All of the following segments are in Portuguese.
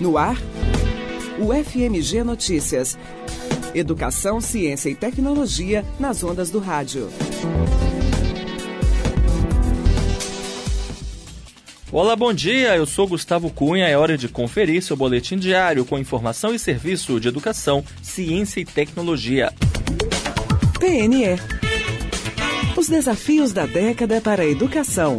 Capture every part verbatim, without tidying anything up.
No ar, o F M G Notícias. Educação, ciência e tecnologia nas ondas do rádio. Olá, bom dia, eu sou Gustavo Cunha, é hora de conferir seu boletim diário com informação e serviço de educação, ciência e tecnologia. P N E. Os desafios da década para a educação.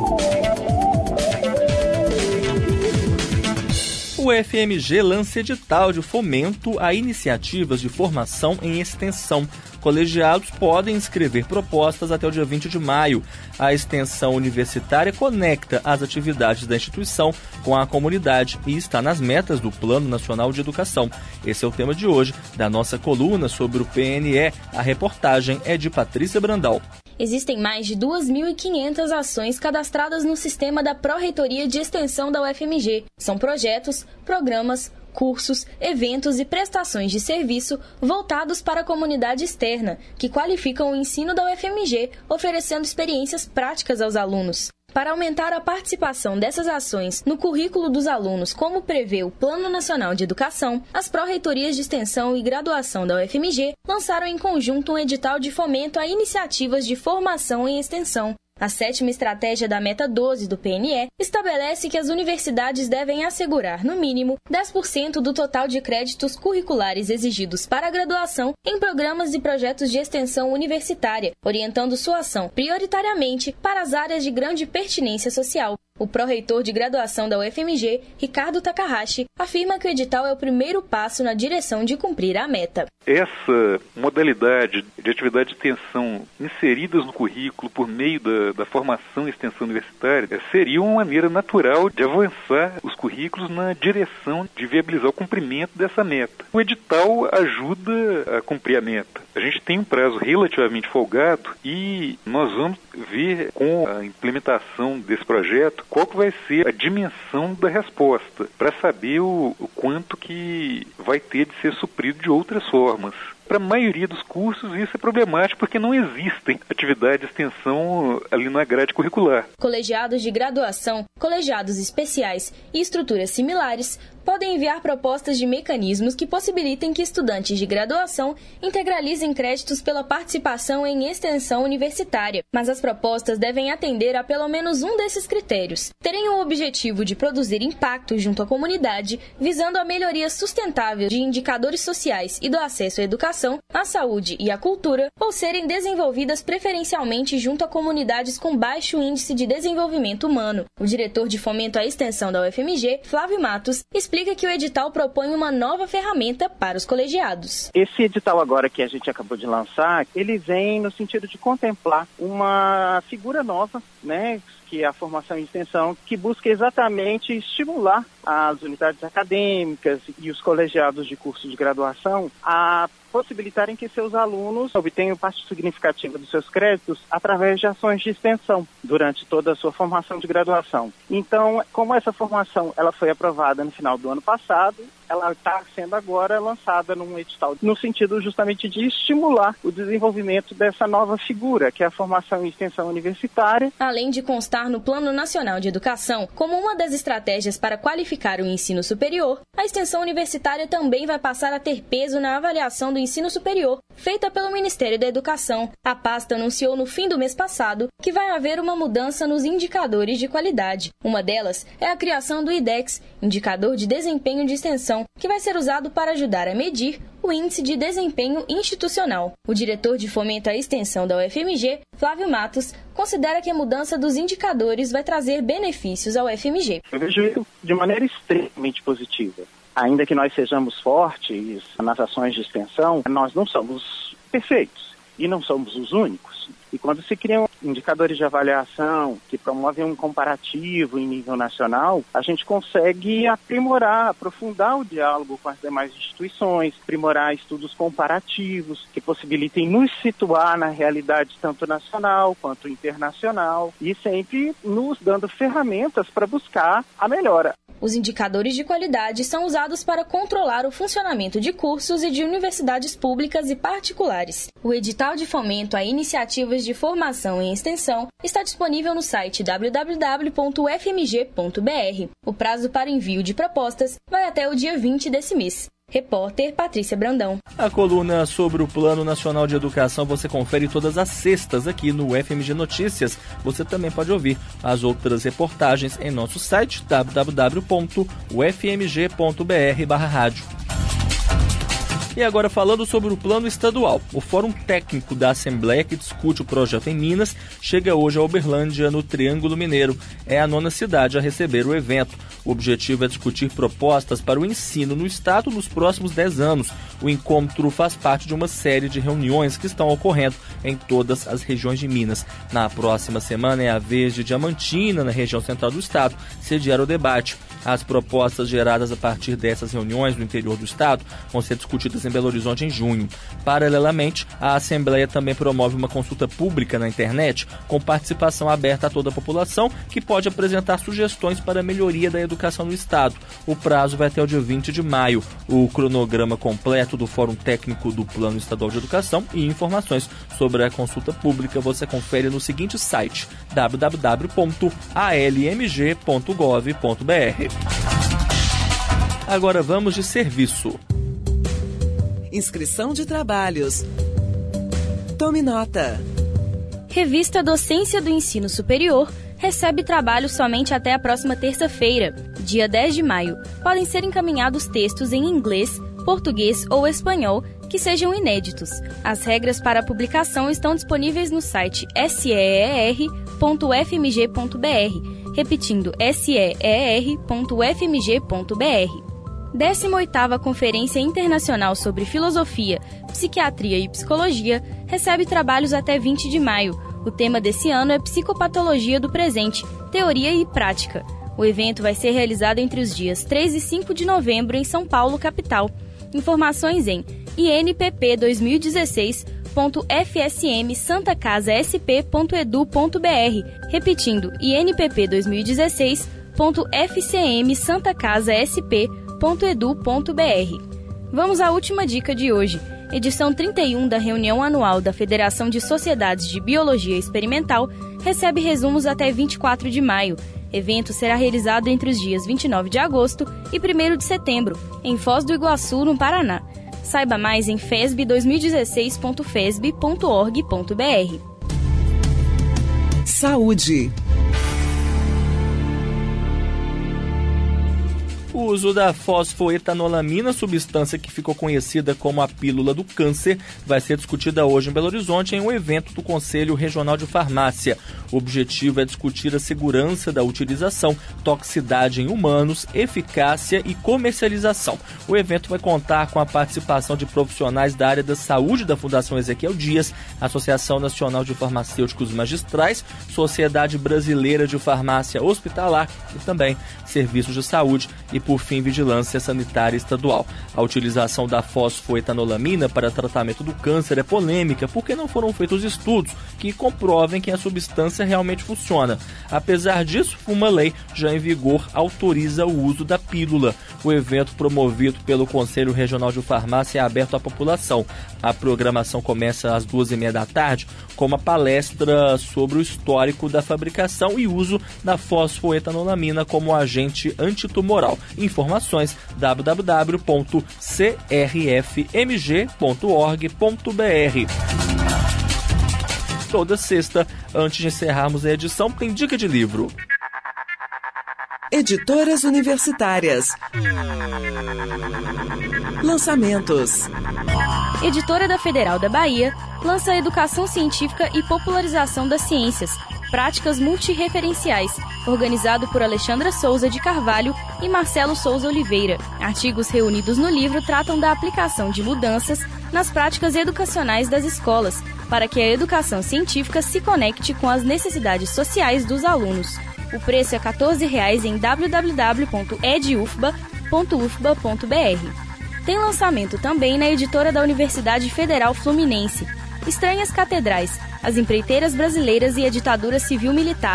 O F M G lança edital de fomento a iniciativas de formação em extensão. Colegiados podem inscrever propostas até o dia vinte de maio. A extensão universitária conecta as atividades da instituição com a comunidade e está nas metas do Plano Nacional de Educação. Esse é o tema de hoje da nossa coluna sobre o P N E. A reportagem é de Patrícia Brandal. Existem mais de duas mil e quinhentas ações cadastradas no sistema da Pró-Reitoria de Extensão da U F M G. São projetos, programas, cursos, eventos e prestações de serviço voltados para a comunidade externa, que qualificam o ensino da U F M G, oferecendo experiências práticas aos alunos. Para aumentar a participação dessas ações no currículo dos alunos, como prevê o Plano Nacional de Educação, as Pró-Reitorias de Extensão e Graduação da U F M G lançaram em conjunto um edital de fomento a iniciativas de formação em extensão. A sétima estratégia da Meta doze do P N E estabelece que as universidades devem assegurar, no mínimo, dez por cento do total de créditos curriculares exigidos para a graduação em programas e projetos de extensão universitária, orientando sua ação prioritariamente para as áreas de grande pertinência social. O pró-reitor de graduação da U F M G, Ricardo Takahashi, afirma que o edital é o primeiro passo na direção de cumprir a meta. Essa modalidade de atividade de extensão inseridas no currículo por meio da, da formação e extensão universitária seria uma maneira natural de avançar os currículos na direção de viabilizar o cumprimento dessa meta. O edital ajuda a cumprir a meta. A gente tem um prazo relativamente folgado e nós vamos ver com a implementação desse projeto qual que vai ser a dimensão da resposta, para saber o, o quanto que vai ter de ser suprido de outras formas. Para a maioria dos cursos isso é problemático porque não existem atividades de extensão ali na grade curricular. Colegiados de graduação, colegiados especiais e estruturas similares podem enviar propostas de mecanismos que possibilitem que estudantes de graduação integralizem créditos pela participação em extensão universitária, mas as propostas devem atender a pelo menos um desses critérios. Terem o objetivo de produzir impacto junto à comunidade, visando a melhoria sustentável de indicadores sociais e do acesso à educação, à saúde e à cultura, ou serem desenvolvidas preferencialmente junto a comunidades com baixo índice de desenvolvimento humano. O diretor de fomento à extensão da U F M G, Flávio Matos, explica que o edital propõe uma nova ferramenta para os colegiados. Esse edital agora que a gente acabou de lançar, ele vem no sentido de contemplar uma figura nova, né, que é a formação e extensão, que busca exatamente estimular as unidades acadêmicas e os colegiados de curso de graduação a possibilitarem que seus alunos obtenham parte significativa dos seus créditos através de ações de extensão durante toda a sua formação de graduação. Então, como essa formação ela foi aprovada no final do ano passado, ela está sendo agora lançada num edital no sentido justamente de estimular o desenvolvimento dessa nova figura, que é a formação e extensão universitária. Além de constar no Plano Nacional de Educação como uma das estratégias para qualificar o ensino superior, a extensão universitária também vai passar a ter peso na avaliação do ensino superior, feita pelo Ministério da Educação. A pasta anunciou no fim do mês passado que vai haver uma mudança nos indicadores de qualidade. Uma delas é a criação do IDEX, Indicador de Desempenho de Extensão, que vai ser usado para ajudar a medir o Índice de Desempenho Institucional. O diretor de fomento à extensão da U F M G, Flávio Matos, considera que a mudança dos indicadores vai trazer benefícios ao F M G. Eu vejo isso de maneira extremamente positiva. Ainda que nós sejamos fortes nas ações de extensão, nós não somos perfeitos e não somos os únicos. E quando se criam indicadores de avaliação que promovem um comparativo em nível nacional, a gente consegue aprimorar, aprofundar o diálogo com as demais instituições, aprimorar estudos comparativos que possibilitem nos situar na realidade tanto nacional quanto internacional e sempre nos dando ferramentas para buscar a melhora. Os indicadores de qualidade são usados para controlar o funcionamento de cursos e de universidades públicas e particulares. O edital de fomento a iniciativas de formação em extensão está disponível no site w w w ponto u f m g ponto b r. O prazo para envio de propostas vai até o dia vinte desse mês. Repórter Patrícia Brandão. A coluna sobre o Plano Nacional de Educação você confere todas as sextas aqui no U F M G Notícias. Você também pode ouvir as outras reportagens em nosso site w w w ponto u f m g ponto b r barra rádio. E agora falando sobre o plano estadual. O Fórum Técnico da Assembleia, que discute o projeto em Minas, chega hoje a Uberlândia, no Triângulo Mineiro. É a nona cidade a receber o evento. O objetivo é discutir propostas para o ensino no estado nos próximos dez anos. O encontro faz parte de uma série de reuniões que estão ocorrendo em todas as regiões de Minas. Na próxima semana é a vez de Diamantina, na região central do estado, sediar o debate. As propostas geradas a partir dessas reuniões no interior do estado vão ser discutidas em Belo Horizonte em junho. Paralelamente, a Assembleia também promove uma consulta pública na internet com participação aberta a toda a população, que pode apresentar sugestões para a melhoria da educação no estado. O prazo vai até o dia vinte de maio. O cronograma completo do Fórum Técnico do Plano Estadual de Educação e informações sobre a consulta pública você confere no seguinte site w w w ponto a l m g ponto gov ponto b r. Agora vamos de serviço. Inscrição de trabalhos. Tome nota. Revista Docência do Ensino Superior recebe trabalho somente até a próxima terça-feira, dia dez de maio. Podem ser encaminhados textos em inglês, português ou espanhol que sejam inéditos. As regras para a publicação estão disponíveis no site s e e r ponto u f m g ponto b r, repetindo s e e r ponto u f m g ponto b r. décima oitava Conferência Internacional sobre Filosofia, Psiquiatria e Psicologia recebe trabalhos até vinte de maio. O tema desse ano é Psicopatologia do Presente, Teoria e Prática. O evento vai ser realizado entre os dias três e cinco de novembro em São Paulo, capital. Informações em i n p p dois mil e dezesseis ponto f s m santa casa s p ponto e d u ponto b r, repetindo i n p p dois mil e dezesseis ponto f c m santa casa s p ponto e d u ponto b r. Vamos à última dica de hoje. Edição trinta e um da reunião anual da Federação de Sociedades de Biologia Experimental recebe resumos até vinte e quatro de maio. Evento será realizado entre os dias vinte e nove de agosto e primeiro de setembro, em Foz do Iguaçu, no Paraná. Saiba mais em fesb dois mil e dezesseis ponto fesb ponto org ponto b r. Saúde. O uso da fosfoetanolamina, substância que ficou conhecida como a pílula do câncer, vai ser discutida hoje em Belo Horizonte em um evento do Conselho Regional de Farmácia. O objetivo é discutir a segurança da utilização, toxicidade em humanos, eficácia e comercialização. O evento vai contar com a participação de profissionais da área da saúde da Fundação Ezequiel Dias, Associação Nacional de Farmacêuticos Magistrais, Sociedade Brasileira de Farmácia Hospitalar e também Serviços de Saúde e, por fim, Vigilância Sanitária Estadual. A utilização da fosfoetanolamina para tratamento do câncer é polêmica porque não foram feitos estudos que comprovem que a substância realmente funciona. Apesar disso, uma lei já em vigor autoriza o uso da pílula. O evento, promovido pelo Conselho Regional de Farmácia, é aberto à população. A programação começa às duas e meia da tarde com uma palestra sobre o histórico da fabricação e uso da fosfoetanolamina como agente antitumoral. Informações w w w ponto c r f m g ponto org ponto b r. Toda sexta, antes de encerrarmos a edição, tem dica de livro. Editoras universitárias. Lançamentos. Editora da Federal da Bahia lança Educação Científica e Popularização das Ciências, Práticas Multireferenciais, organizado por Alexandra Souza de Carvalho e Marcelo Souza Oliveira. Artigos reunidos no livro tratam da aplicação de mudanças nas práticas educacionais das escolas, para que a educação científica se conecte com as necessidades sociais dos alunos. O preço é quatorze reais em w w w ponto ed u f b a ponto u f b a ponto b r. Tem lançamento também na editora da Universidade Federal Fluminense, Estranhas Catedrais, As Empreiteiras Brasileiras e a Ditadura Civil-Militar,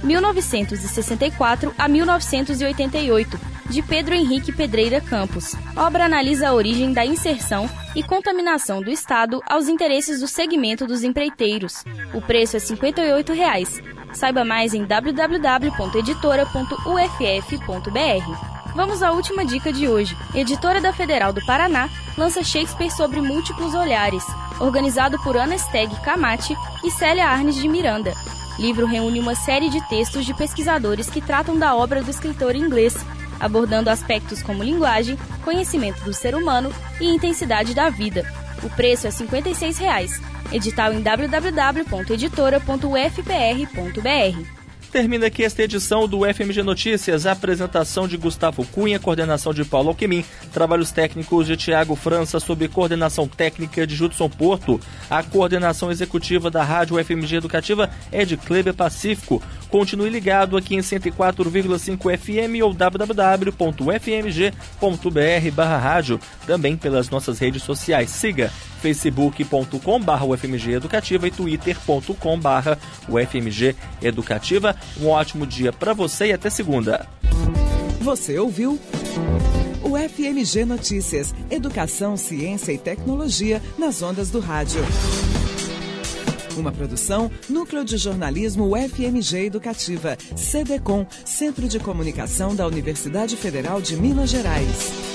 mil novecentos e sessenta e quatro a mil novecentos e oitenta e oito, de Pedro Henrique Pedreira Campos. A obra analisa a origem da inserção e contaminação do Estado aos interesses do segmento dos empreiteiros. O preço é cinquenta e oito reais. Saiba mais em w w w ponto editora ponto u f f ponto b r. Vamos à última dica de hoje. Editora da Federal do Paraná lança Shakespeare sobre múltiplos olhares, organizado por Ana Steg Camati e Célia Arnes de Miranda. O livro reúne uma série de textos de pesquisadores que tratam da obra do escritor inglês, abordando aspectos como linguagem, conhecimento do ser humano e intensidade da vida. O preço é cinquenta e seis reais. Edital em w w w ponto editora ponto u f p r ponto b r. Termina aqui esta edição do F M G Notícias. A apresentação de Gustavo Cunha, coordenação de Paulo Alquemin, trabalhos técnicos de Tiago França, sob coordenação técnica de Judson Porto. A coordenação executiva da Rádio F M G Educativa é de Kleber Pacífico. Continue ligado aqui em cento e quatro vírgula cinco F M ou w w w ponto f m g ponto b r barra rádio. Também pelas nossas redes sociais. Siga facebook ponto com barra u f m g educativa e twitter ponto com barra u f m g educativa. Um ótimo dia para você e até segunda. Você ouviu o F M G Notícias, educação, ciência e tecnologia nas ondas do rádio. Uma produção, Núcleo de Jornalismo U F M G Educativa, C D C O M, Centro de Comunicação da Universidade Federal de Minas Gerais.